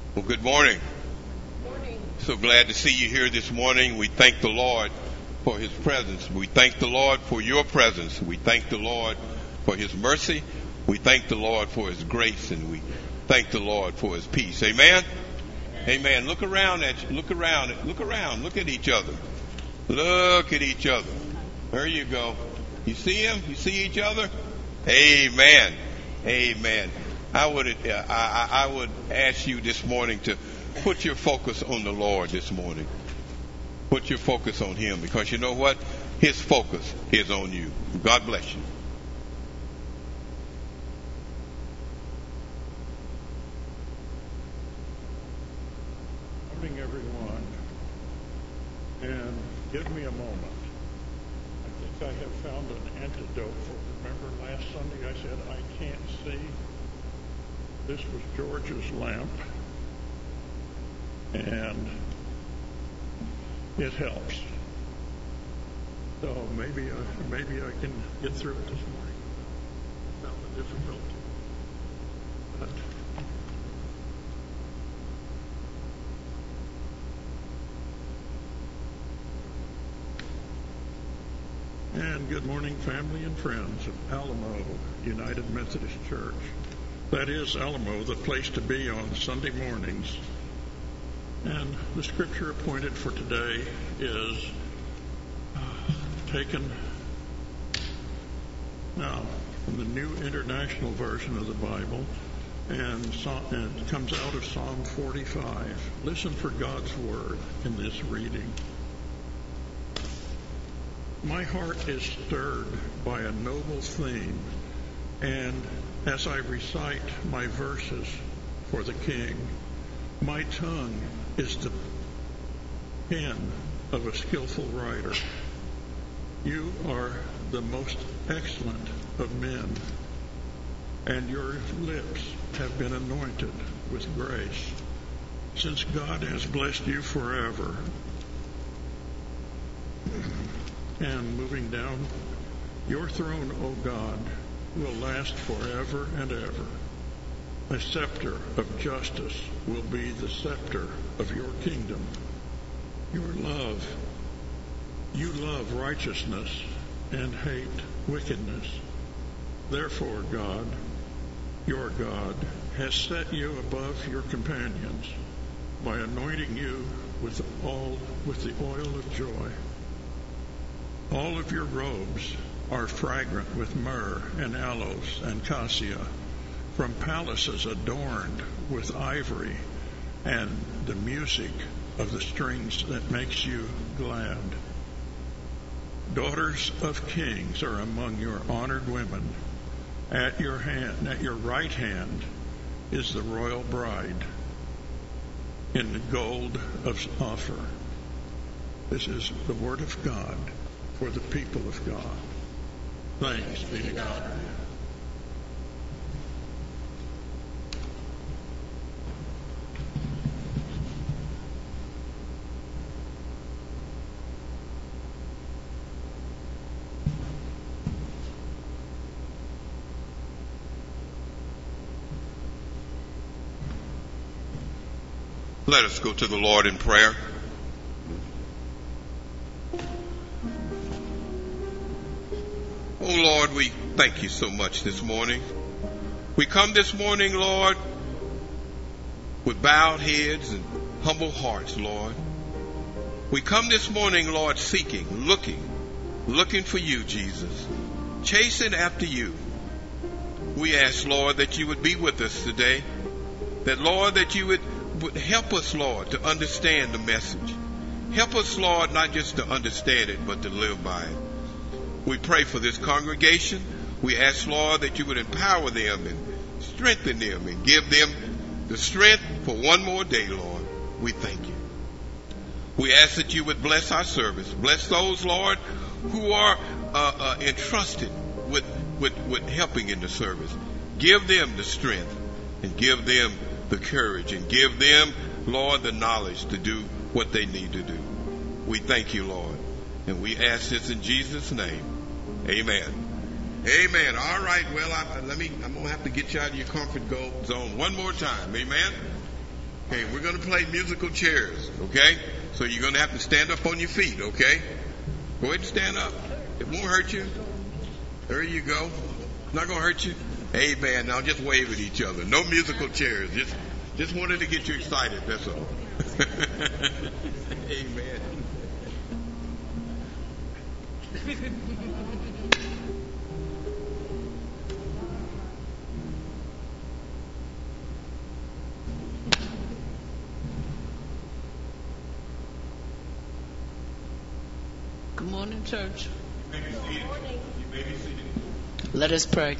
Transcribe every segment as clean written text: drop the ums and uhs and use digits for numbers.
Well, good morning. Morning. So glad to see you here this morning. We thank the Lord for His presence. We thank the Lord for your presence. We thank the Lord for His mercy. We thank the Lord for His grace, and we thank the Lord for His peace. Amen? Amen. Look around at you. Look around. Look around. Look at each other. Look at each other. There you go. You see Him? You see each other? Amen. Amen. I would ask you this morning to put your focus on the Lord this morning. Put your focus on Him, because you know what? His focus is on you. God bless you. Good morning, everyone. And give me a moment. I think I have found an antidote for, remember last Sunday I said I can't see? This was George's lamp, and it helps. So maybe I can get through it this morning without the difficulty. And good morning, family and friends of Alamo United Methodist Church. That is Alamo, the place to be on Sunday mornings. And the scripture appointed for today is taken now from the New International Version of the Bible, and it comes out of Psalm 45. Listen for God's word in this reading. My heart is stirred by a noble theme, and as I recite my verses for the King, my tongue is the pen of a skillful writer. You are the most excellent of men, and your lips have been anointed with grace, since God has blessed you forever. And moving down, your throne, O God, will last forever and ever. A scepter of justice will be the scepter of your kingdom. You love righteousness and hate wickedness. Therefore, God, your God, has set you above your companions by anointing you with the oil of joy. All of your robes are fragrant with myrrh and aloes and cassia, from palaces adorned with ivory and the music of the strings that makes you glad. Daughters of kings are among your honored women. At your right hand is the royal bride in the gold of Ophir. This is the word of God for the people of God. Thanks be to God. Let us go to the Lord in prayer. Oh Lord, we thank you so much this morning. We come this morning, Lord, with bowed heads and humble hearts, Lord. We come this morning, Lord, seeking, looking for you, Jesus, chasing after you. We ask, Lord, that you would be with us today, that, Lord, that you would help us, Lord, to understand the message. Help us, Lord, not just to understand it, but to live by it. We pray for this congregation. We ask, Lord, that you would empower them and strengthen them and give them the strength for one more day, Lord. We thank you. We ask that you would bless our service. Bless those, Lord, who are entrusted with helping in the service. Give them the strength and give them the courage and give them, Lord, the knowledge to do what they need to do. We thank you, Lord. And we ask this in Jesus' name. Amen. Amen. All right. Well, I'm going to have to get you out of your comfort zone one more time. Amen. Okay, we're going to play musical chairs, okay? So you're going to have to stand up on your feet, okay? Go ahead and stand up. It won't hurt you. There you go. It's not going to hurt you. Amen. Now just wave at each other. No musical chairs. Just wanted to get you excited, that's all. Amen. Good morning, church. You may be seated. Let us pray.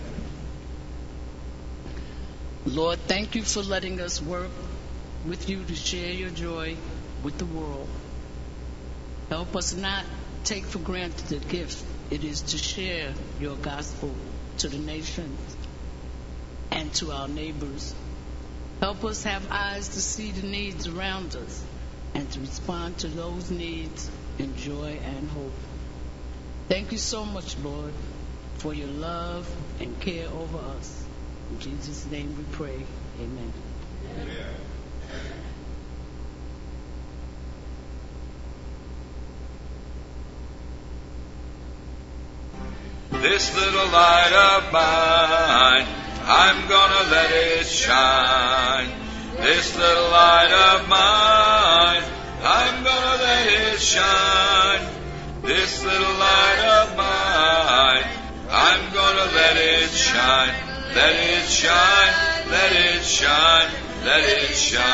Lord, thank you for letting us work with you to share your joy with the world. Help us not take for granted the gift it is to share your gospel to the nations and to our neighbors. Help us have eyes to see the needs around us and to respond to those needs in joy and hope. Thank you so much, Lord, for your love and care over us. In Jesus' name we pray. Amen. This little light of mine, I'm gonna let it shine. This little light of mine, I'm gonna let it shine. This little light of mine, I'm gonna let it shine. Let it shine, let it shine, let it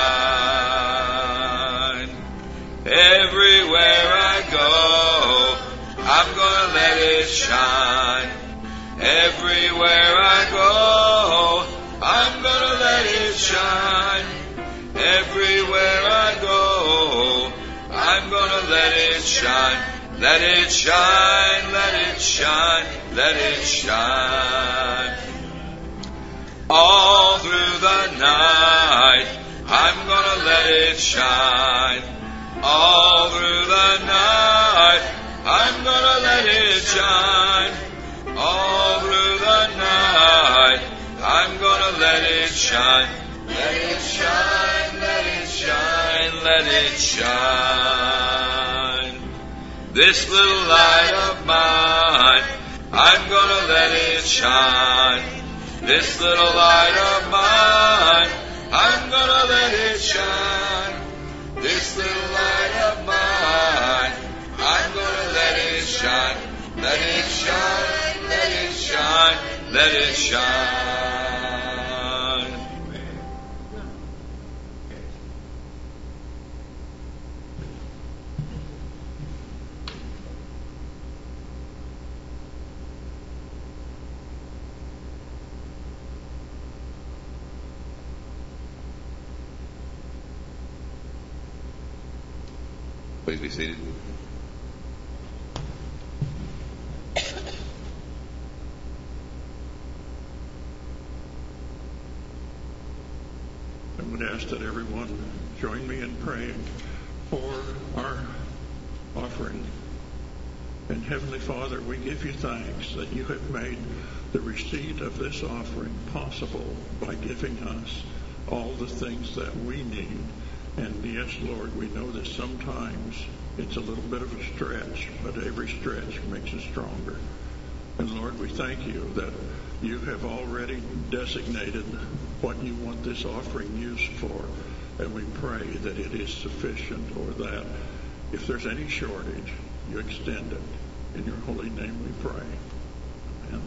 shine. Everywhere I go, I'm gonna let it shine. Everywhere I go, I'm gonna let it shine. Everywhere I go, I'm gonna let it shine. Let it shine, let it shine, let it shine. All through the night, I'm gonna let it shine. All through the night, I'm gonna let it shine. All through the night, I'm gonna let it shine. Let it shine, let it shine, let it shine. This little light of mine, I'm gonna let it shine. This little light of mine, I'm gonna let it shine. This little light of mine, I'm gonna let it shine. Let it shine, let it shine, let it shine. Please be seated. I would ask that everyone join me in praying for our offering. And Heavenly Father, we give you thanks that you have made the receipt of this offering possible by giving us all the things that we need. And yes, Lord, we know that sometimes it's a little bit of a stretch, but every stretch makes us stronger. And Lord, we thank you that you have already designated what you want this offering used for. And we pray that it is sufficient, or that if there's any shortage, you extend it. In your holy name we pray. Amen.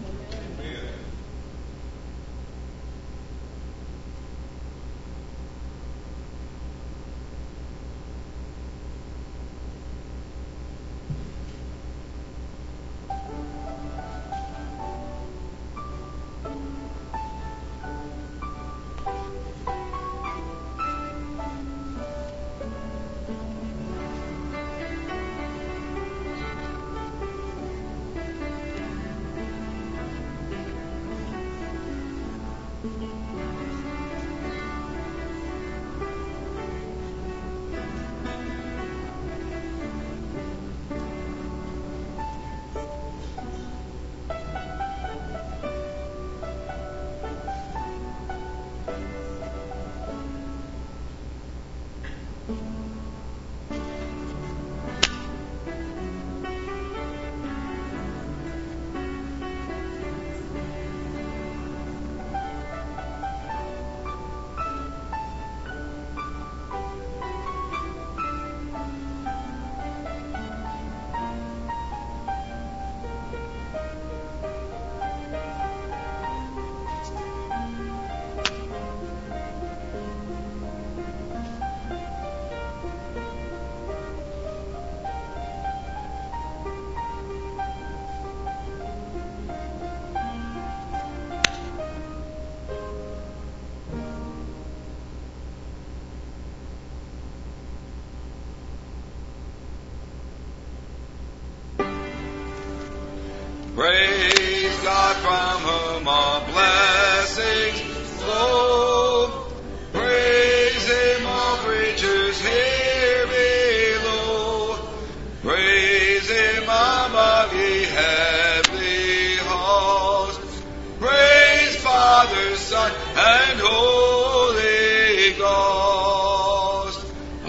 Praise God from whom all blessings flow. Praise Him, all creatures here below. Praise Him above ye heavenly hosts. Praise Father, Son, and Holy Ghost.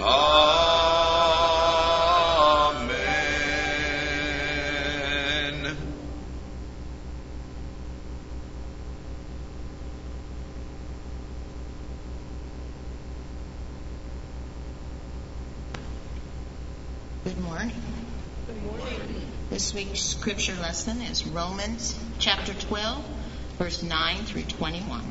Amen. Good morning. Good morning. This week's scripture lesson is Romans chapter 12, verse 9 through 21.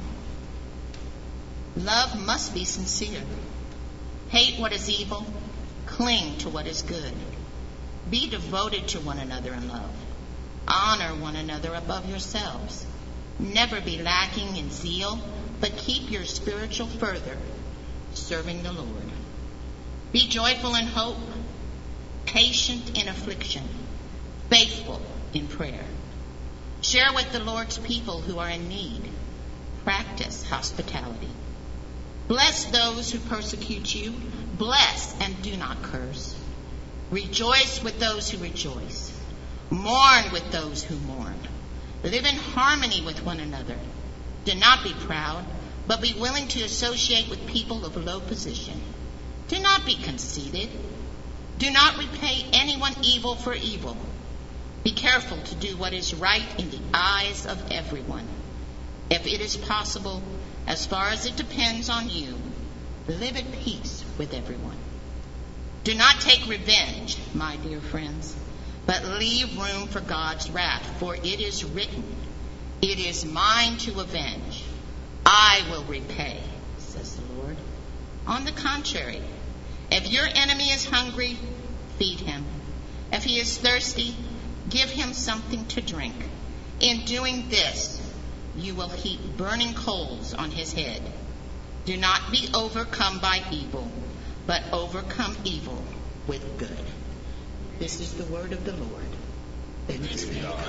Love must be sincere. Hate what is evil. Cling to what is good. Be devoted to one another in love. Honor one another above yourselves. Never be lacking in zeal, but keep your spiritual fervor, serving the Lord. Be joyful in hope, patient in affliction, faithful in prayer. Share with the Lord's people who are in need. Practice hospitality. Bless those who persecute you. Bless and do not curse. Rejoice with those who rejoice. Mourn with those who mourn. Live in harmony with one another. Do not be proud, but be willing to associate with people of low position. Do not be conceited. Do not repay anyone evil for evil. Be careful to do what is right in the eyes of everyone. If it is possible, as far as it depends on you, live at peace with everyone. Do not take revenge, my dear friends, but leave room for God's wrath, for it is written, "It is mine to avenge. I will repay," says the Lord. On the contrary, if your enemy is hungry, feed him. If he is thirsty, give him something to drink. In doing this, you will heap burning coals on his head. Do not be overcome by evil, but overcome evil with good. This is the word of the Lord. Thanks be to God.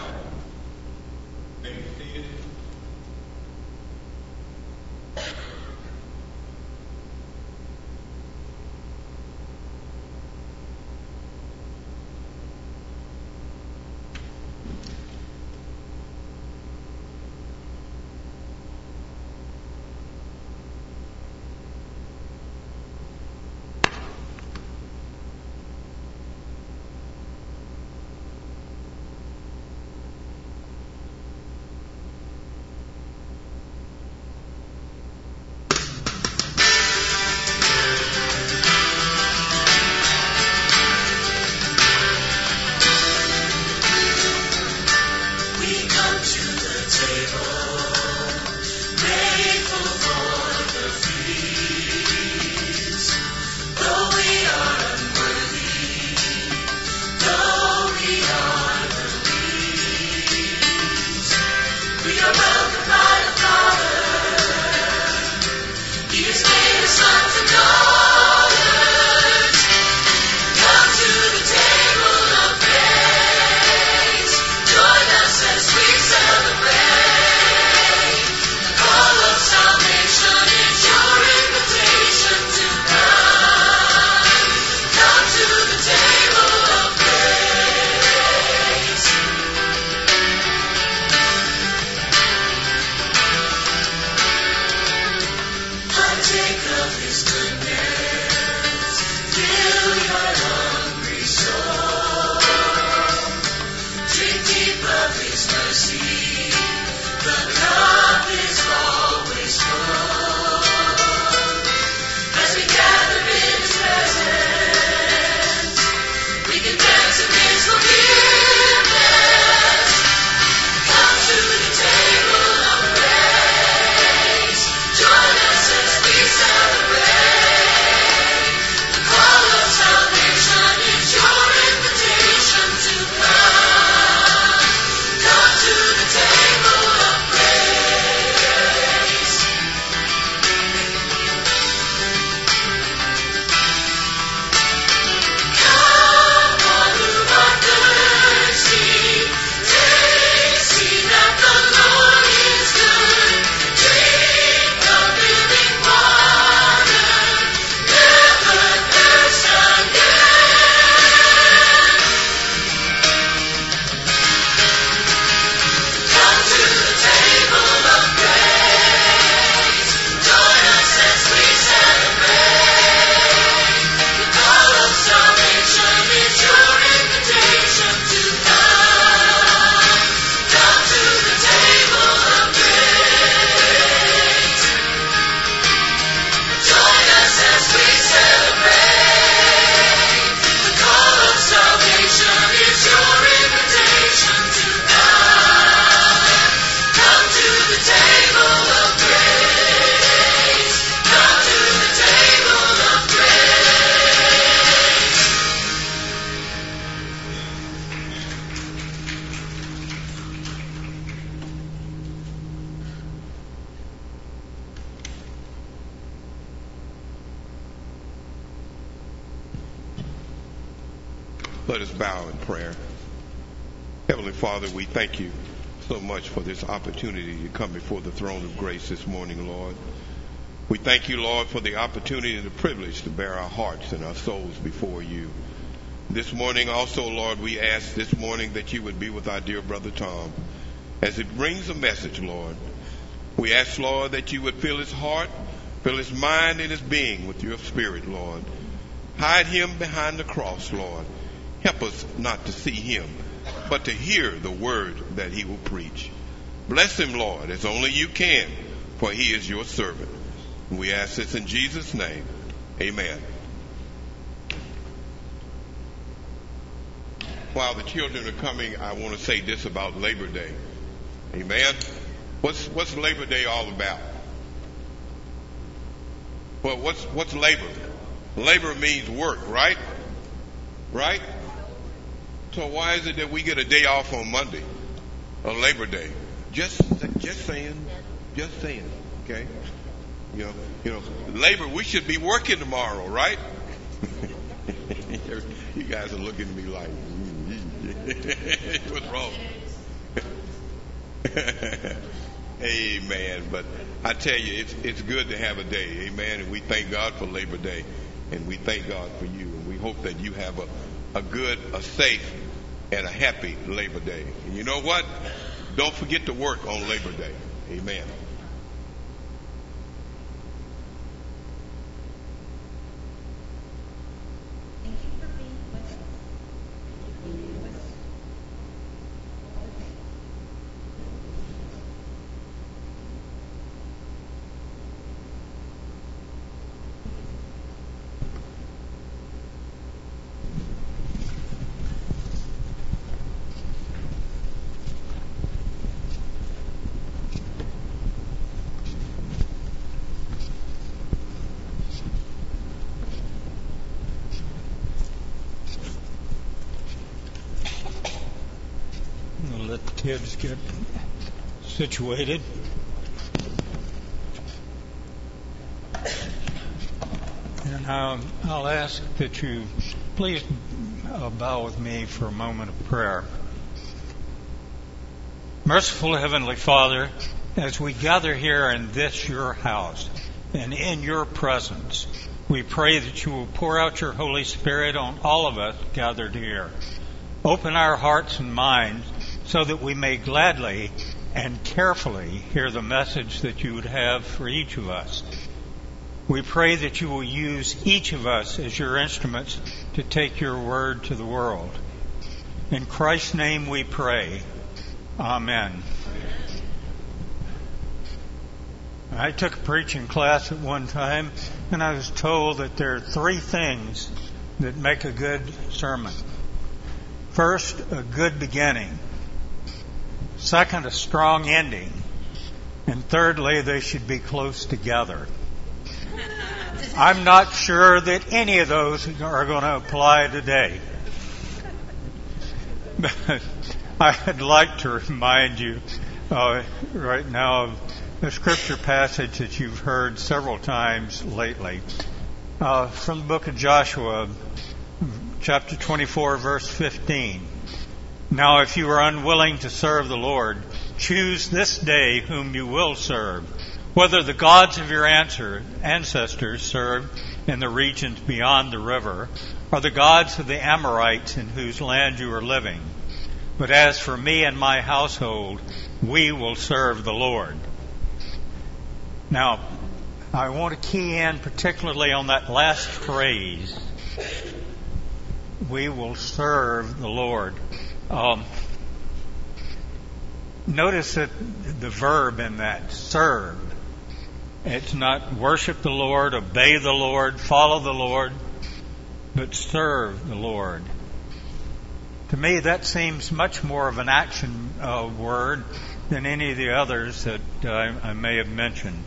Let us bow in prayer. Heavenly Father, we thank you so much for this opportunity to come before the throne of grace this morning, Lord. We thank you, Lord, for the opportunity and the privilege to bear our hearts and our souls before you. This morning also, Lord, we ask this morning that you would be with our dear brother Tom as it brings a message, Lord. We ask, Lord, that you would fill his heart, fill his mind and his being with your spirit, Lord. Hide him behind the cross, Lord. Help us not to see him, but to hear the word that he will preach. Bless him, Lord, as only you can, for he is your servant. And we ask this in Jesus' name. Amen. While the children are coming, I want to say this about Labor Day. Amen. What's Labor Day all about? Well, what's labor? Labor means work, right? Right? So why is it that we get a day off on Monday, a Labor Day? Just saying, okay? You know, labor. We should be working tomorrow, right? You guys are looking at me like, what's wrong? Amen. But I tell you, it's good to have a day. Amen. And we thank God for Labor Day, and we thank God for you, and we hope that you have a good, a safe, and a happy Labor Day. And you know what? Don't forget to work on Labor Day. Amen. Thank you for being with us. We'll let the kids get situated. And I'll ask that you please bow with me for a moment of prayer. Merciful Heavenly Father, as we gather here in this your house and in your presence, we pray that you will pour out your Holy Spirit on all of us gathered here. Open our hearts and minds so that we may gladly and carefully hear the message that you would have for each of us. We pray that you will use each of us as your instruments to take your word to the world. In Christ's name we pray. Amen. I took a preaching class at one time, and I was told that there are three things that make a good sermon. First, a good beginning. Second, a strong ending. And thirdly, they should be close together. I'm not sure that any of those are going to apply today. But I'd like to remind you right now of a scripture passage that you've heard several times lately. From the book of Joshua, chapter 24, verse 15. Now, if you are unwilling to serve the Lord, choose this day whom you will serve, whether the gods of your ancestors served in the regions beyond the river, or the gods of the Amorites in whose land you are living. But as for me and my household, we will serve the Lord. Now, I want to key in particularly on that last phrase. We will serve the Lord. Notice that the verb in that, serve. It's not worship the Lord, obey the Lord, follow the Lord, but serve the Lord. To me, that seems much more of an action word than any of the others that I may have mentioned.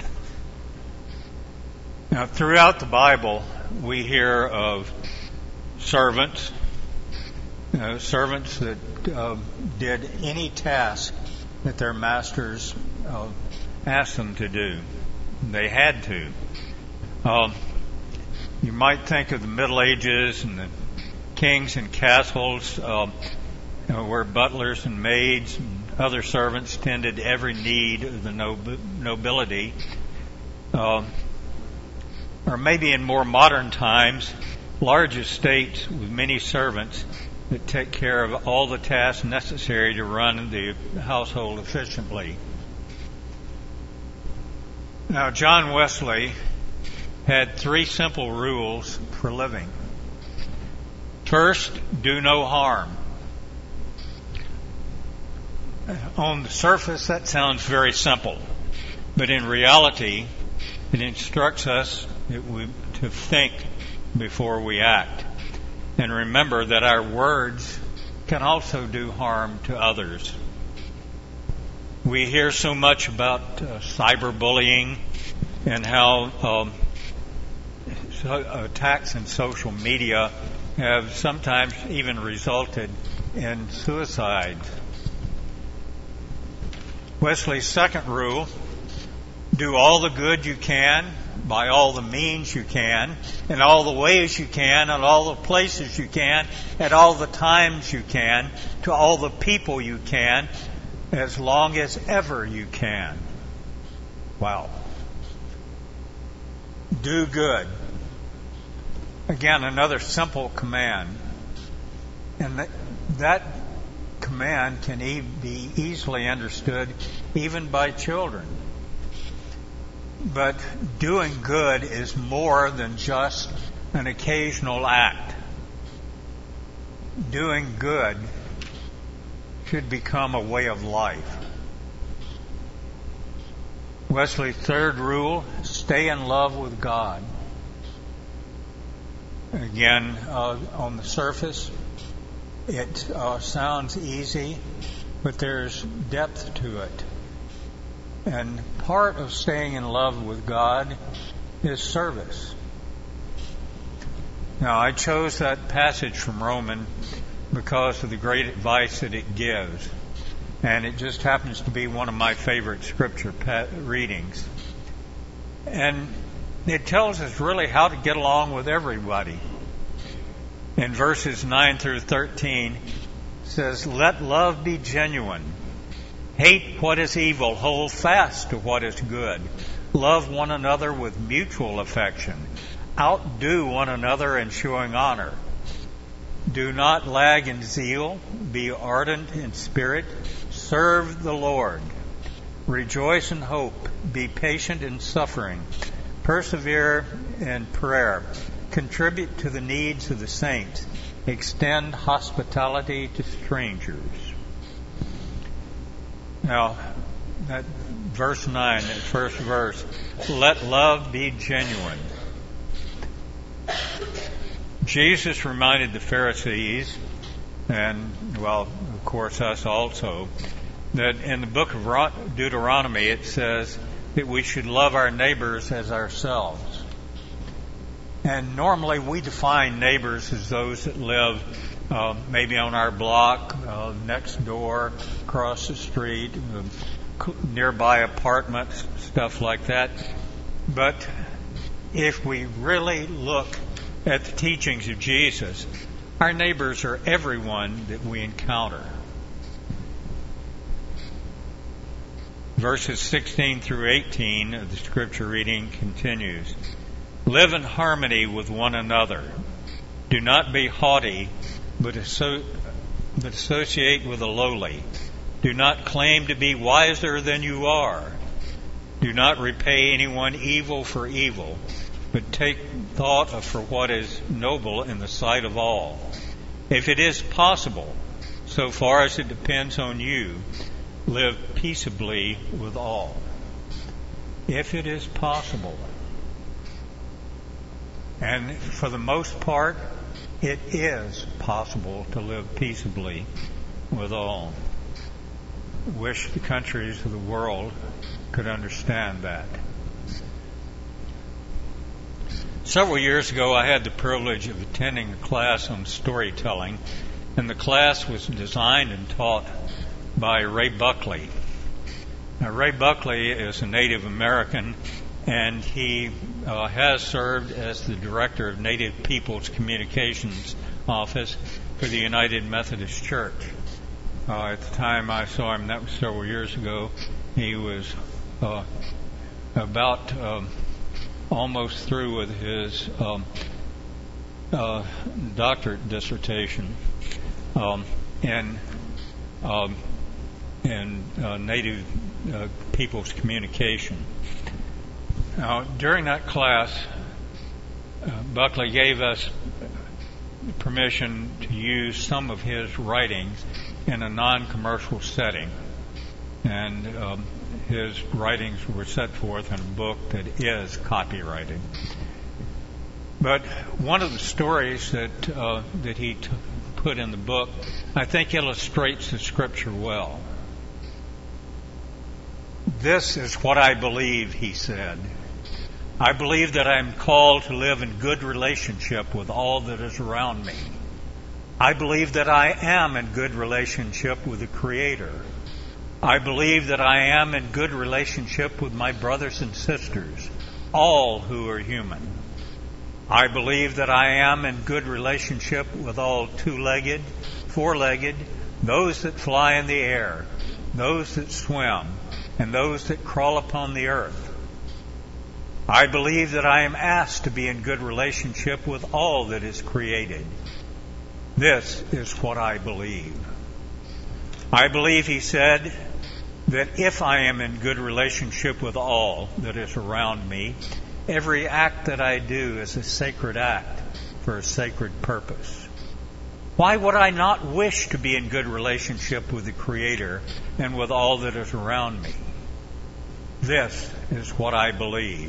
Now, throughout the Bible, we hear of servants, servants that did any task that their masters asked them to do. They had to. You might think of the Middle Ages and the kings and castles, where butlers and maids and other servants tended every need of the nobility. Or maybe in more modern times, large estates with many servants that take care of all the tasks necessary to run the household efficiently. Now, John Wesley had 3 simple rules for living. First, do no harm. On the surface, that sounds very simple, but in reality, it instructs us to think before we act. And remember that our words can also do harm to others. We hear so much about cyberbullying and how attacks in social media have sometimes even resulted in suicides. Wesley's second rule: do all the good you can, by all the means you can, in all the ways you can, in all the places you can, at all the times you can, to all the people you can, as long as ever you can. Wow. Do good. Again, another simple command. And that command can be easily understood even by children. But doing good is more than just an occasional act. Doing good should become a way of life. Wesley's third rule: stay in love with God. Again, on the surface, it sounds easy, but there's depth to it. And part of staying in love with God is service. Now, I chose that passage from Romans because of the great advice that it gives. And it just happens to be one of my favorite scripture readings. And it tells us really how to get along with everybody. In verses 9 through 13, it says, let love be genuine. Hate what is evil. Hold fast to what is good. Love one another with mutual affection. Outdo one another in showing honor. Do not lag in zeal. Be ardent in spirit. Serve the Lord. Rejoice in hope. Be patient in suffering. Persevere in prayer. Contribute to the needs of the saints. Extend hospitality to strangers. Now, that verse 9, that first verse, let love be genuine. Jesus reminded the Pharisees, and, well, of course us also, that in the book of Deuteronomy it says that we should love our neighbors as ourselves. And normally we define neighbors as those that live maybe on our block, next door, across the street, nearby apartments, stuff like that. But if we really look at the teachings of Jesus, our neighbors are everyone that we encounter. Verses 16 through 18 of the scripture reading continues. Live in harmony with one another. Do not be haughty, but associate with the lowly. Do not claim to be wiser than you are. Do not repay anyone evil for evil, but take thought for what is noble in the sight of all. If it is possible, so far as it depends on you, live peaceably with all. If it is possible. And for the most part, it is possible to live peaceably with all. Wish the countries of the world could understand that. Several years ago, I had the privilege of attending a class on storytelling, and the class was designed and taught by Ray Buckley. Now, Ray Buckley is a Native American, and he has served as the director of Native Peoples Communications office for the United Methodist Church. At the time I saw him, that was several years ago, he was about almost through with his doctorate dissertation in Native people's communication. Now, during that class, Buckley gave us permission to use some of his writings in a non-commercial setting, and his writings were set forth in a book that is copyrighted. But one of the stories that he put in the book, I think, illustrates the Scripture well. This is what I believe, he said. I believe that I am called to live in good relationship with all that is around me. I believe that I am in good relationship with the Creator. I believe that I am in good relationship with my brothers and sisters, all who are human. I believe that I am in good relationship with all two-legged, four-legged, those that fly in the air, those that swim, and those that crawl upon the earth. I believe that I am asked to be in good relationship with all that is created. This is what I believe. I believe, he said, that if I am in good relationship with all that is around me, every act that I do is a sacred act for a sacred purpose. Why would I not wish to be in good relationship with the Creator and with all that is around me? This is what I believe.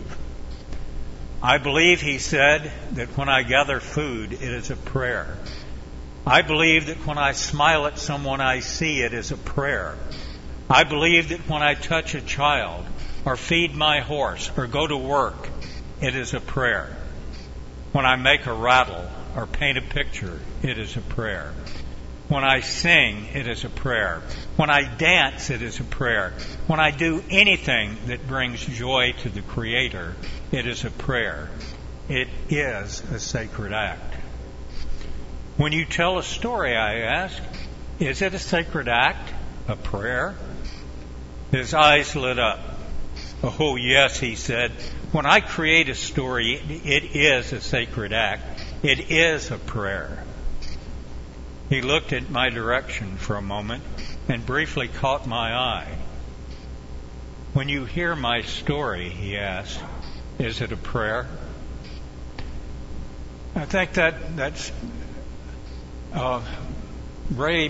I believe, he said, that when I gather food, it is a prayer. I believe that when I smile at someone I see, it is a prayer. I believe that when I touch a child, or feed my horse, or go to work, it is a prayer. When I make a rattle, or paint a picture, it is a prayer. When I sing, it is a prayer. When I dance, it is a prayer. When I do anything that brings joy to the Creator, it is a prayer. It is a sacred act. When you tell a story, I ask, is it a sacred act? A prayer? His eyes lit up. Oh, yes, he said. When I create a story, it is a sacred act. It is a prayer. He looked at my direction for a moment and briefly caught my eye. When you hear my story, he asked, is it a prayer? I think that's Ray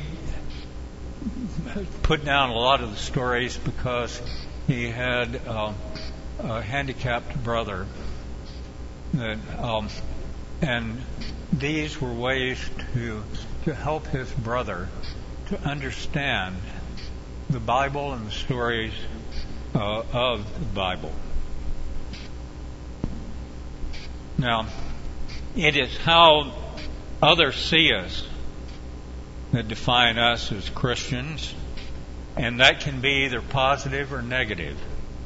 put down a lot of the stories because he had a handicapped brother, and these were ways to help his brother to understand the Bible and the stories of the Bible. Now, it is how others see us that define us as Christians, and that can be either positive or negative.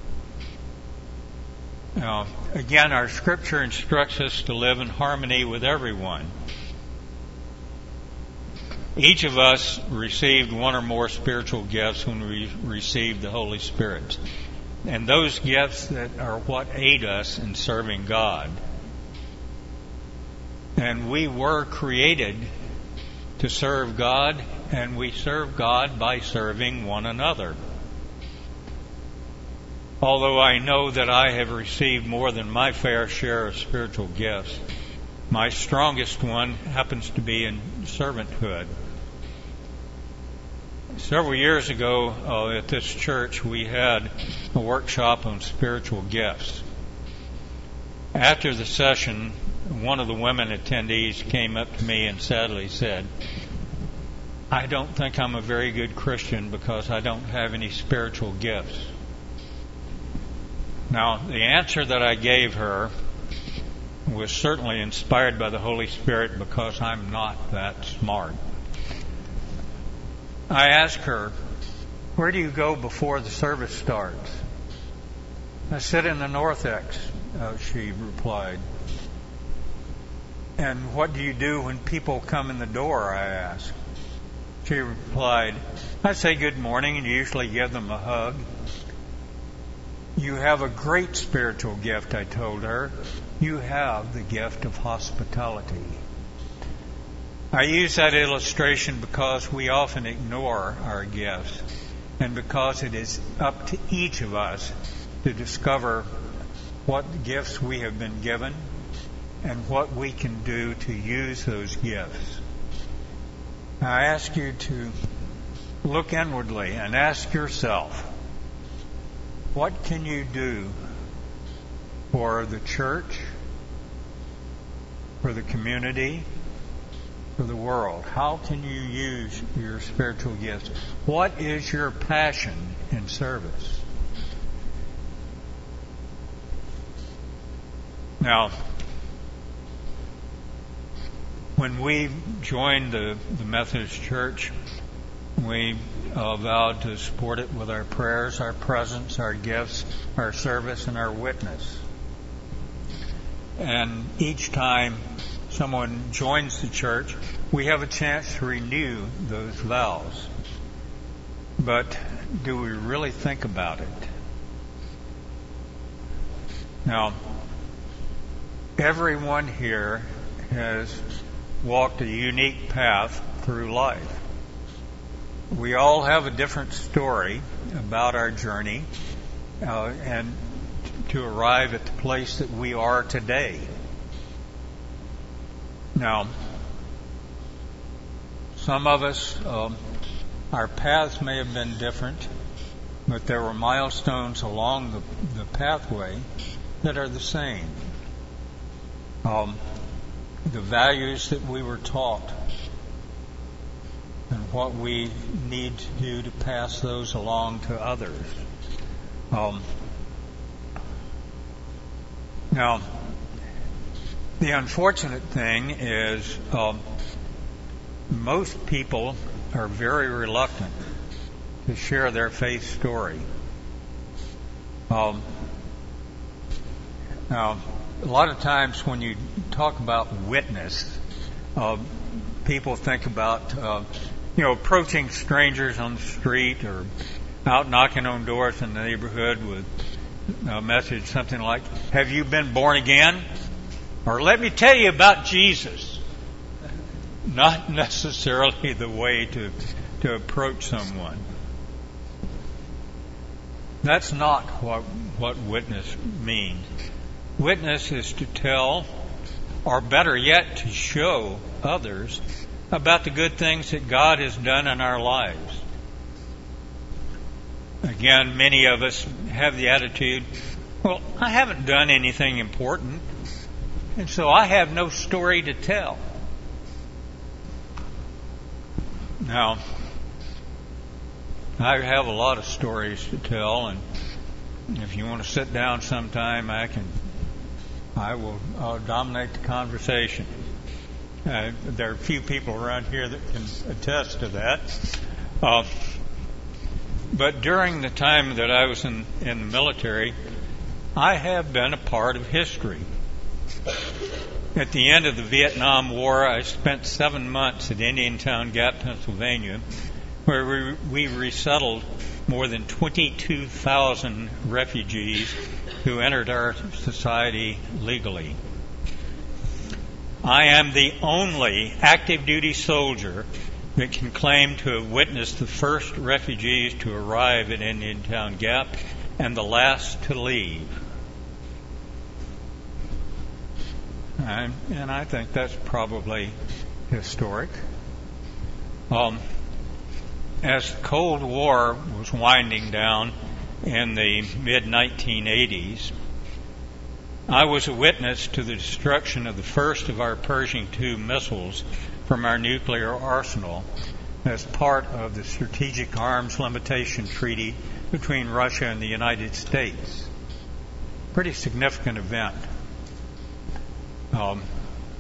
Now, again, our Scripture instructs us to live in harmony with everyone. Each of us received one or more spiritual gifts when we received the Holy Spirit. And those gifts that are what aid us in serving God. And we were created to serve God, and we serve God by serving one another. Although I know that I have received more than my fair share of spiritual gifts, my strongest one happens to be in servanthood. Several years ago at this church, we had a workshop on spiritual gifts. After the session, one of the women attendees came up to me and sadly said, I don't think I'm a very good Christian because I don't have any spiritual gifts. Now, the answer that I gave her was certainly inspired by the Holy Spirit because I'm not that smart. I asked her, where do you go before the service starts? I sit in the narthex, she replied. And what do you do when people come in the door, I asked. She replied, I say good morning and usually give them a hug. You have a great spiritual gift, I told her. You have the gift of hospitality. I use that illustration because we often ignore our gifts and because it is up to each of us to discover what gifts we have been given and what we can do to use those gifts. I ask you to look inwardly and ask yourself, what can you do for the church, for the community, for the world? How can you use your spiritual gifts? What is your passion in service? Now, when we joined the Methodist Church, we vowed to support it with our prayers, our presence, our gifts, our service, and our witness. And each time someone joins the church, we have a chance to renew those vows. But do we really think about it? Now, everyone here has walked a unique path through life. We all have a different story about our journey and to arrive at the place that we are today. Now, some of us, our paths may have been different, but there were milestones along the pathway that are the same. The values that we were taught and what we need to do to pass those along to others. Now, the unfortunate thing is most people are very reluctant to share their faith story. Now, a lot of times when you talk about witness, people think about approaching strangers on the street or out knocking on doors in the neighborhood with a message something like, have you been born again? Or let me tell you about Jesus. Not necessarily the way to approach someone. That's not what witness means. Witness is to tell, or better yet, to show others about the good things that God has done in our lives. Again, many of us have the attitude, well, I haven't done anything important, and so I have no story to tell. Now, I have a lot of stories to tell, and if you want to sit down sometime, I will dominate the conversation. There are a few people around here that can attest to that. But during the time that I was in the military, I have been a part of history. At the end of the Vietnam War, I spent 7 months at Indiantown Gap, Pennsylvania, where we resettled more than 22,000 refugees who entered our society legally. I am the only active duty soldier that can claim to have witnessed the first refugees to arrive at Indiantown Gap and the last to leave. And I think that's probably historic. As the Cold War was winding down in the mid-1980s, I was a witness to the destruction of the first of our Pershing II missiles from our nuclear arsenal as part of the Strategic Arms Limitation Treaty between Russia and the United States. Pretty significant event. The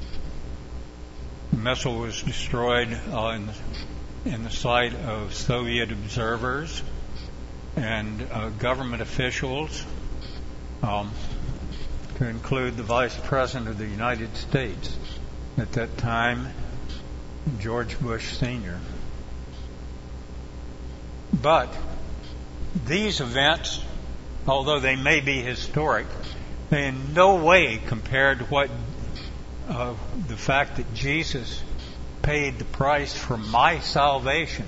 missile was destroyed in the sight of Soviet observers and government officials, to include the Vice President of the United States. at that time, George Bush Sr. But these events, although they may be historic, they in no way compared to what the fact that Jesus paid the price for my salvation.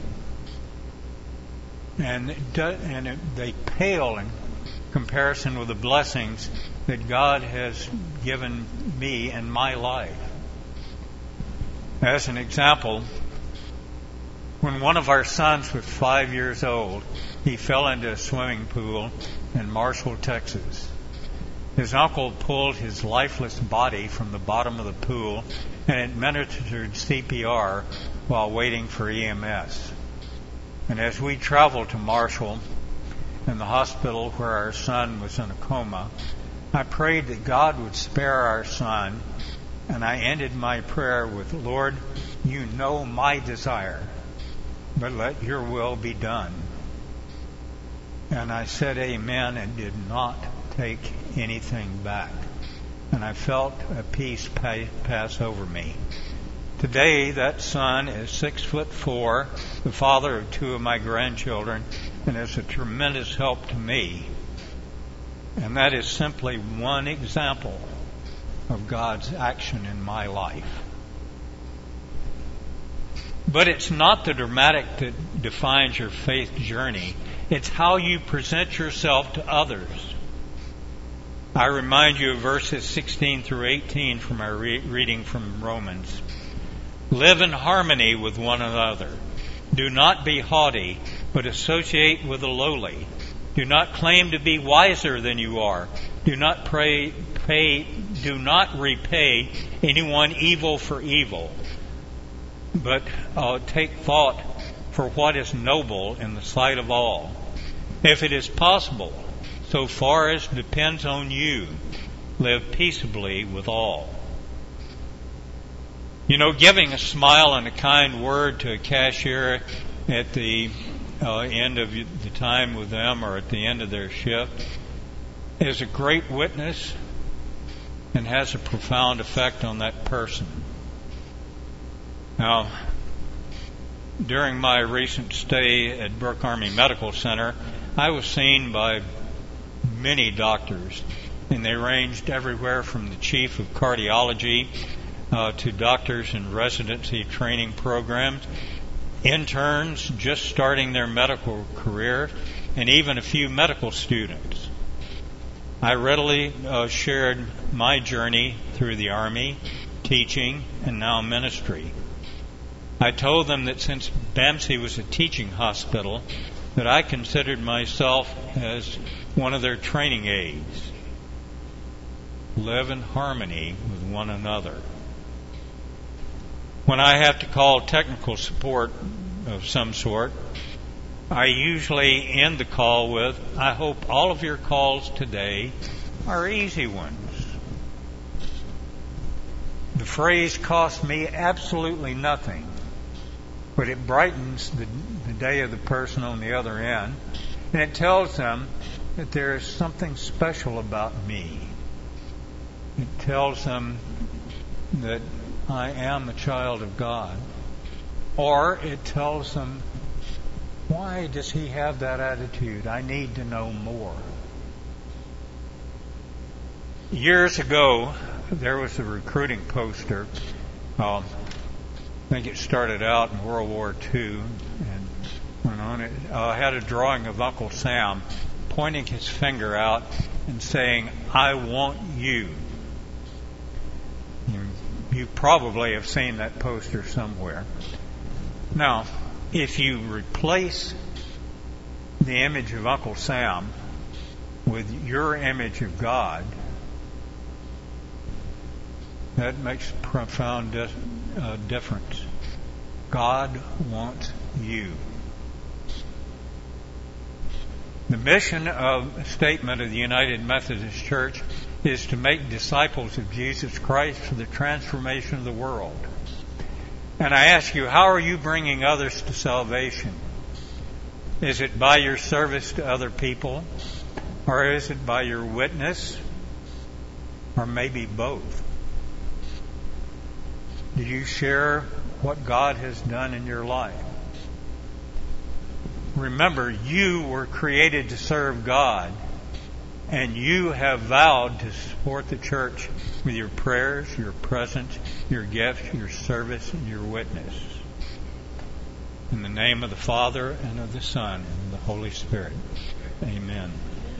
And they pale in comparison with the blessings that God has given me in my life. As an example, when one of our sons was 5 years old, he fell into a swimming pool in Marshall, Texas. His uncle pulled his lifeless body from the bottom of the pool and administered CPR while waiting for EMS. And as we traveled to Marshall and the hospital where our son was in a coma, I prayed that God would spare our son, and I ended my prayer with, Lord, you know my desire, but let your will be done. And I said amen and did not take anything back. And I felt a peace pass over me. Today, that son is 6'4", the father of 2 of my grandchildren, and is a tremendous help to me. And that is simply one example of God's action in my life. But it's not the dramatic that defines your faith journey. It's how you present yourself to others. I remind you of verses 16 through 18 from our reading from Romans. Live in harmony with one another. Do not be haughty, but associate with the lowly. Do not claim to be wiser than you are. Do not repay anyone evil for evil, but take thought for what is noble in the sight of all. If it is possible, so far as depends on you, live peaceably with all. You know, giving a smile and a kind word to a cashier at the end of the time with them or at the end of their shift is a great witness and has a profound effect on that person. Now, during my recent stay at Brooke Army Medical Center, I was seen by many doctors, and they ranged everywhere from the chief of cardiology to doctors in residency training programs, interns just starting their medical career, and even a few medical students. I readily shared my journey through the Army, teaching, and now ministry. I told them that since BAMC was a teaching hospital, that I considered myself as one of their training aides. Live in harmony with one another. When I have to call technical support of some sort, I usually end the call with, I hope all of your calls today are easy ones. The phrase costs me absolutely nothing, but it brightens the day of the person on the other end, and it tells them that there is something special about me. It tells them that I am a child of God. Or it tells them, why does he have that attitude? I need to know more. Years ago, there was a recruiting poster. I think it started out in World War II and went on. It had a drawing of Uncle Sam pointing his finger out and saying, I want you. You probably have seen that poster somewhere. Now, if you replace the image of Uncle Sam with your image of God, that makes a profound difference. God wants you. The mission statement of the United Methodist Church is to make disciples of Jesus Christ for the transformation of the world. And I ask you, how are you bringing others to salvation? Is it by your service to other people? Or is it by your witness? Or maybe both? Do you share what God has done in your life? Remember, you were created to serve God, and you have vowed to support the church with your prayers, your presence, your gifts, your service, and your witness. In the name of the Father, and of the Son, and of the Holy Spirit. Amen.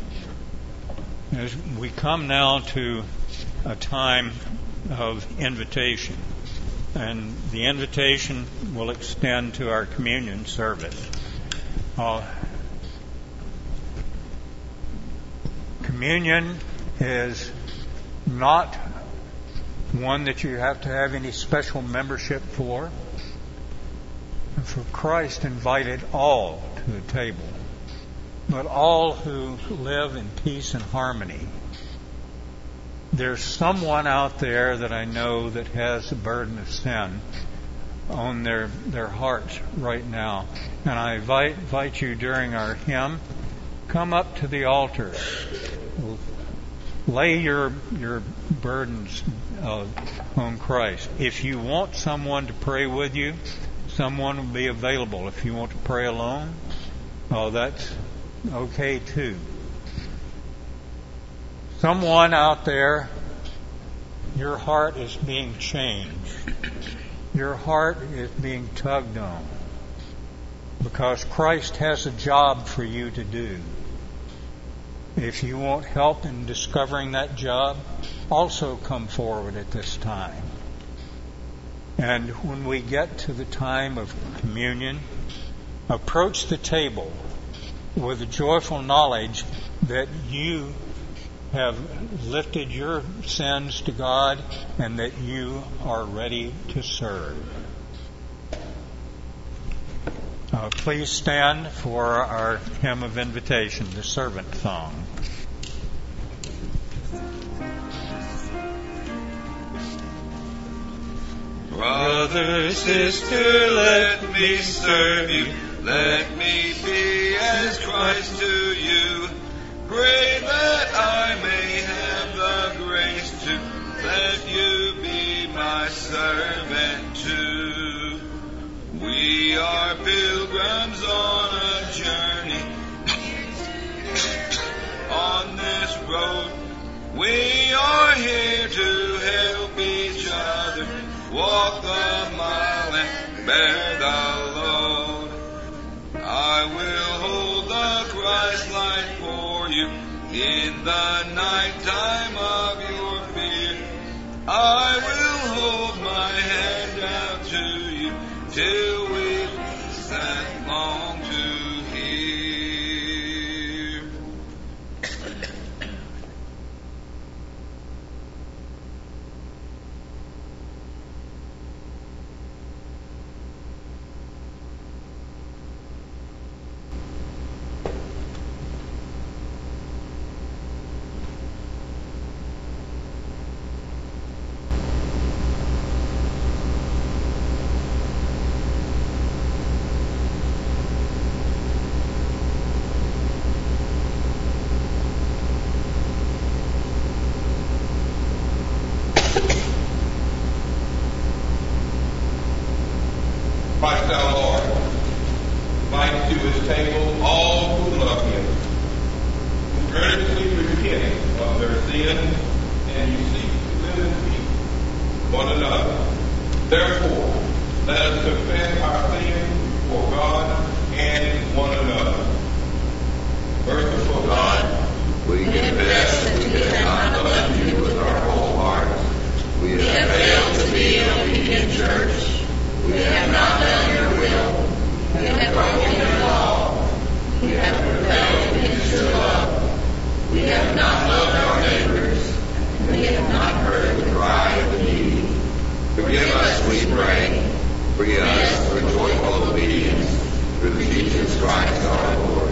As we come now to a time of invitation, and the invitation will extend to our communion service. Communion is not one that you have to have any special membership for. For Christ invited all to the table, but all who live in peace and harmony. There's someone out there that I know that has a burden of sin on their hearts right now. And I invite you during our hymn, come up to the altar. Lay your burdens on Christ. If you want someone to pray with you, someone will be available. If you want to pray alone, that's okay too. Someone out there, your heart is being changed. Your heart is being tugged on because Christ has a job for you to do. If you want help in discovering that job, also come forward at this time. And when we get to the time of communion, approach the table with a joyful knowledge that you have lifted your sins to God and that you are ready to serve. Please stand for our hymn of invitation, the servant song. Brother, sister, let me serve you. Let me be as Christ to you. Pray that I may have the grace to let you be my servant too. We are pilgrims on a journey. On this road, we are here to help each other walk the mile and bear the load. I will hold the Christ light for you in the night time of your fear. I will hold my hand out to you till we stand long to hear. Christ our Lord, invite to his table all who love him, who earnestly repent of their sins, and you seek to live in peace with one another. Therefore, let us confess our sins before God and one another. Merciful God, we confess that we have not loved you with our whole hearts. We have failed to be an obedient church. We have not done your will. We have broken your law. We have rebelled against your love. We have not loved our neighbors. We have not heard the cry of the needy. Forgive us, we pray. Free us for joyful obedience through Jesus Christ our Lord.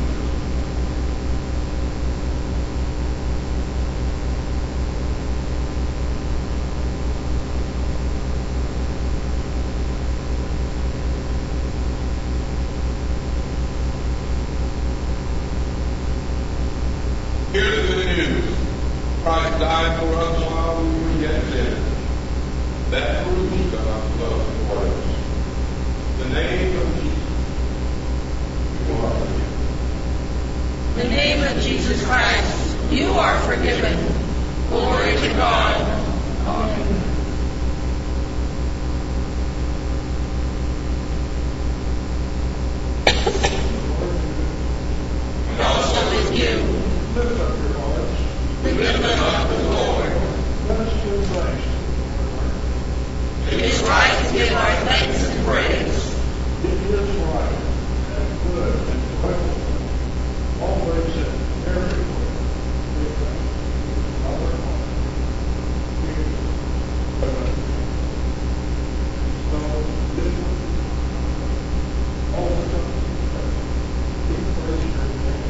hear the good news. Christ died for us while we were yet sinners. That proves God. thanks and praise. It is right and good and joyful, always and everywhere. We thank you, our Father. So, all the time, we praise your name.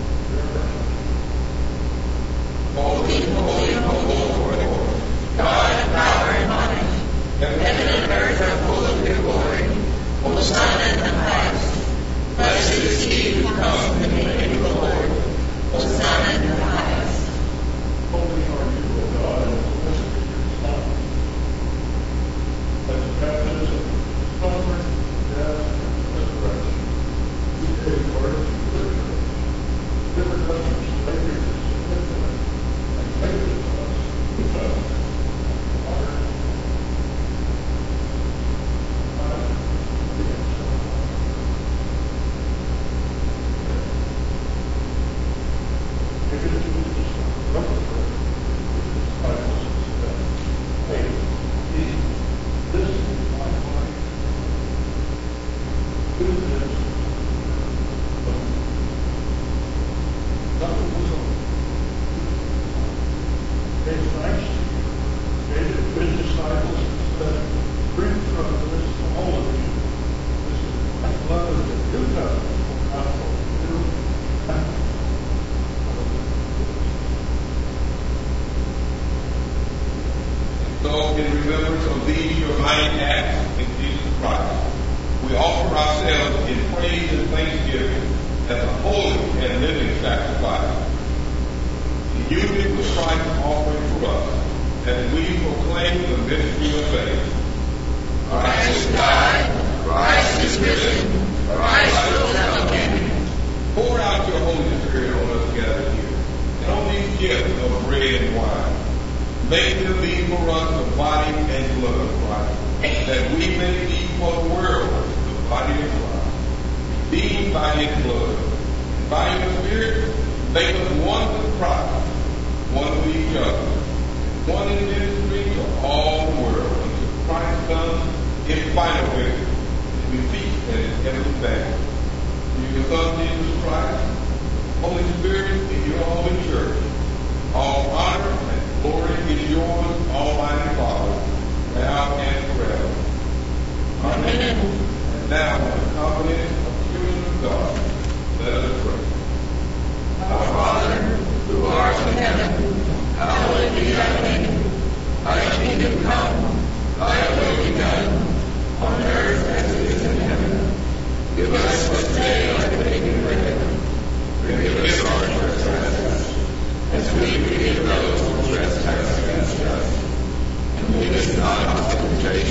Holy, holy, holy, Lord, God of power and might. Heaven and earth are full of your glory. Hosanna in the highest. Blessed is he who comes in the name of the Lord. Hosanna in the highest. Holy are you, O God, and blessed is your Son. At the baptism, suffering, death, and resurrection, you gave birth to your church, delivered us from slavery to sin, and gave us honor. So, in remembrance of these your mighty acts in Jesus Christ, we offer ourselves in praise and thanksgiving as a holy and living sacrifice. In union with Christ's offering for us, as we proclaim the mystery of faith. Christ is died, Christ is risen, Christ will come again. Pour out your Holy Spirit on us gathered here, and on these gifts of bread and wine. Make them be for us the body and blood of Christ, that we may be for the world the body of Christ. Being by his blood, by your Spirit, make us one with Christ, one with each other, one in ministry to all the world, until Christ comes in final victory, and we feast at his heavenly banquet. Through your Son, Jesus Christ, Holy Spirit, in your holy church, all honor and glory is yours, Almighty Father, now and forever. Amen. And now, in the confidence of children of God, let us pray. Our Father, who art in heaven, hallowed be thy name. Thy kingdom come, thy will be done, on earth as it is in heaven. Give us this day our daily bread. Forgive us our trespasses, as we forgive those who trespass against us. And lead us not into temptation,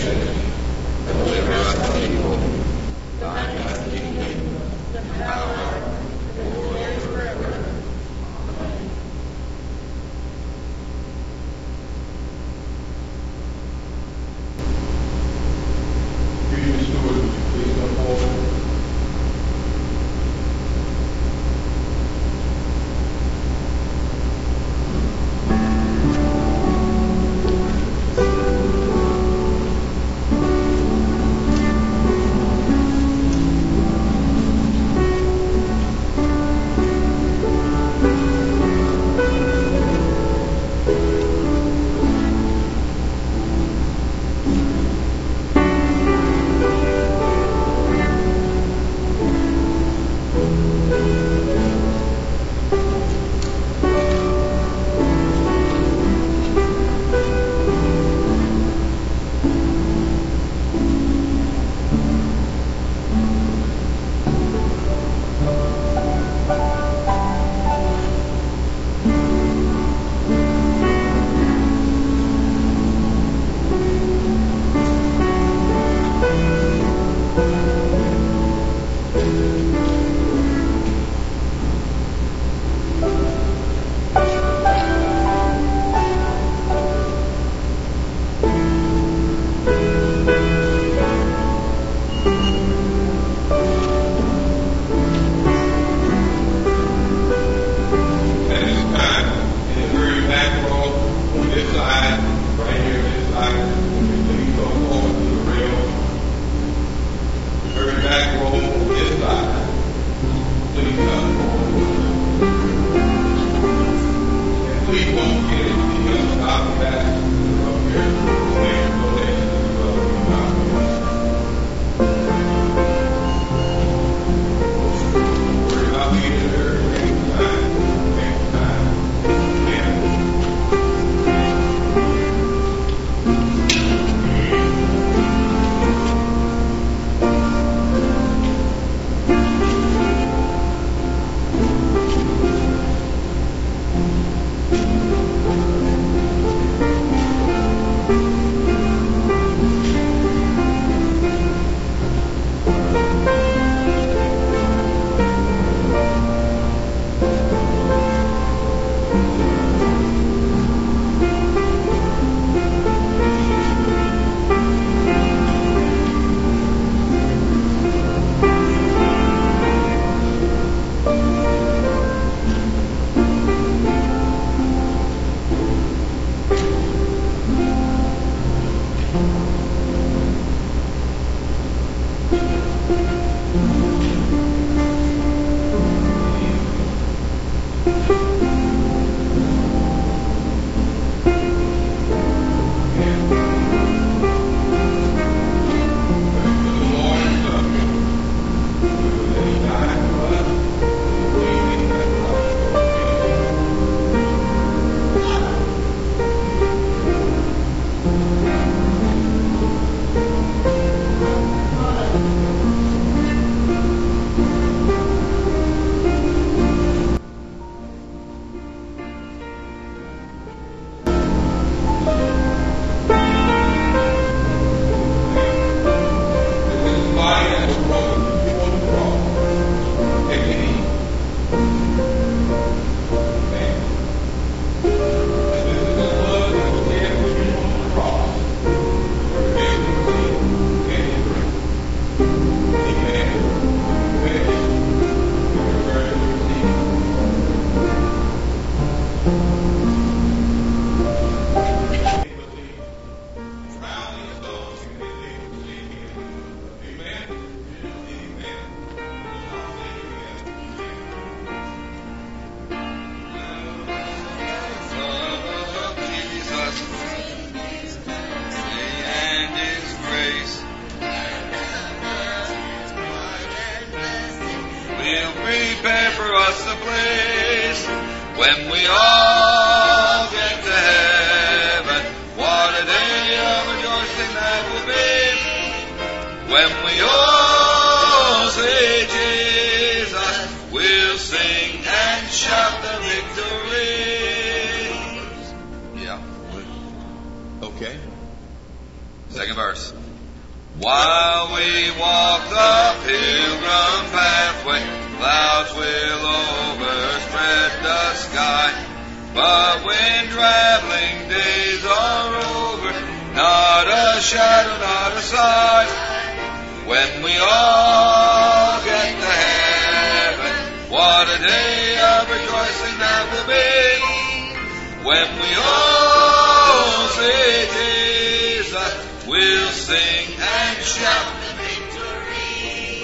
place. When we all get to heaven, what a day of rejoicing that will be. When we all say Jesus, we'll sing and shout the victory. Yeah. Okay. Second verse. While we walk the pilgrim pathway, clouds will overspread the sky. But when traveling days are over, not a shadow, not a sigh. When we all get to heaven, what a day of rejoicing that will be. When we all say Jesus, we'll sing and shout the victory.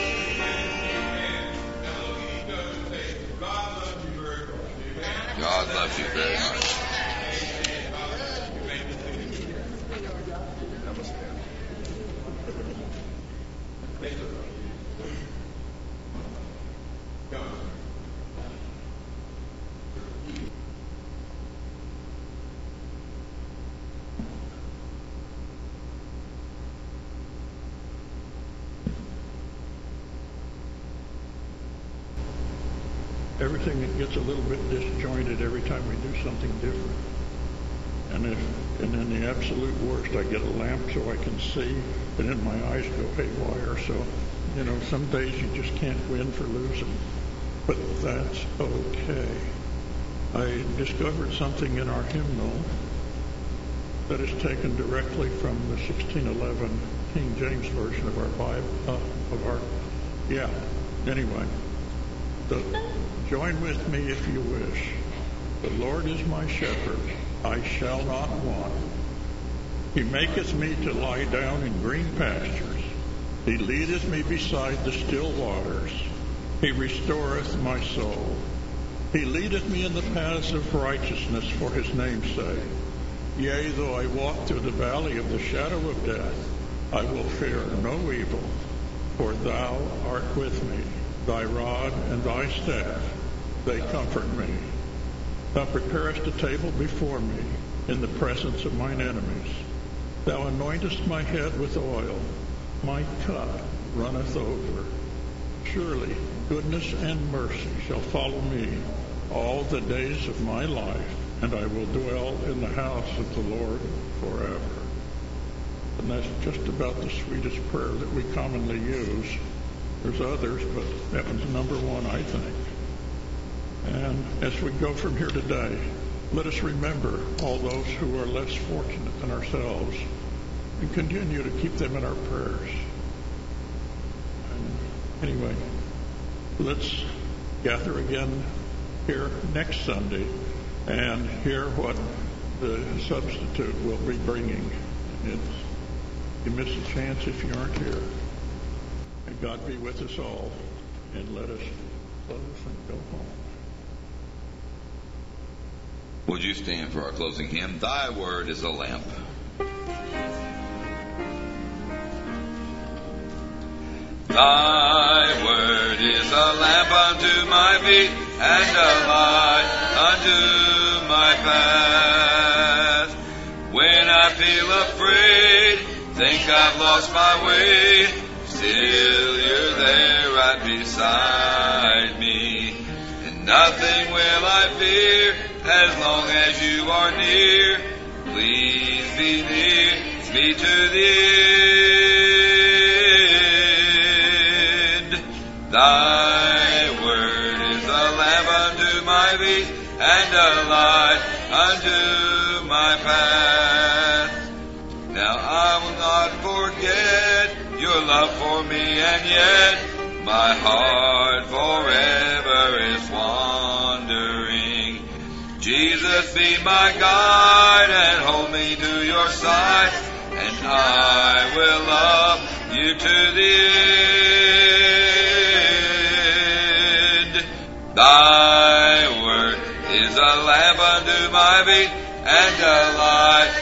God loves you very much. Everything gets a little bit disjointed every time we do something different. And in the absolute worst, I get a lamp so I can see, and then my eyes go haywire. So, some days you just can't win for losing. But that's okay. I discovered something in our hymnal that is taken directly from the 1611 King James Version of our Bible, anyway. Join with me if you wish. The Lord is my shepherd, I shall not want. He maketh me to lie down in green pastures. He leadeth me beside the still waters. He restoreth my soul. He leadeth me in the paths of righteousness for his name's sake. Yea, though I walk through the valley of the shadow of death, I will fear no evil, for thou art with me. Thy rod and thy staff, they comfort me. Thou preparest a table before me in the presence of mine enemies. Thou anointest my head with oil. My cup runneth over. Surely goodness and mercy shall follow me all the days of my life, and I will dwell in the house of the Lord forever. And that's just about the sweetest prayer that we commonly use. There's others, but that one's number one, I think. And as we go from here today, let us remember all those who are less fortunate than ourselves and continue to keep them in our prayers. And anyway, let's gather again here next Sunday and hear what the substitute will be bringing. You miss a chance if you aren't here. And God be with us all, and let us close and go home. Would you stand for our closing hymn? Thy word is a lamp. Thy word is a lamp unto my feet and a light unto my path. When I feel afraid, think I've lost my way, still you're there right beside me. And nothing will I fear as long as you are near. Please be near me to the end. Thy word is a lamp unto my feet and a light unto my path. Now I will not forget your love for me, and yet my heart forever is wandering. Jesus, be my guide and hold me to your side, and I will love you to the end. Thy word is a lamp unto my feet and a light